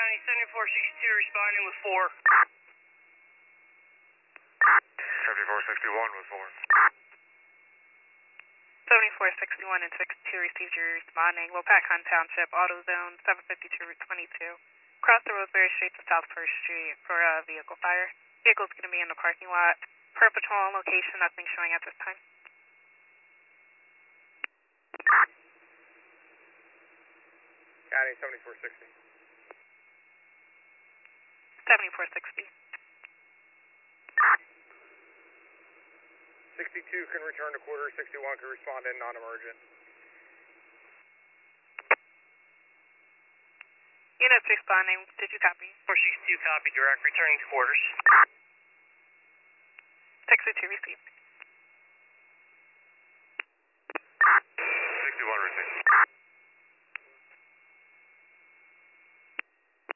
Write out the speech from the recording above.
County 7462 responding with 4. 7461 with 4. 7461 and 62 received your responding. Wilpac-Hunt Township, AutoZone 752 Route 22. Cross the Roseberry Street to South 1st Street for a vehicle fire. Vehicle's going to be in the parking lot. Per patrol location, nothing showing at this time. County 7460. 7460. 62 can return to quarter, 61 can respond in non-emergent. Units responding, did you copy? 462 copy, direct, returning to quarters. 602 received. 61 received.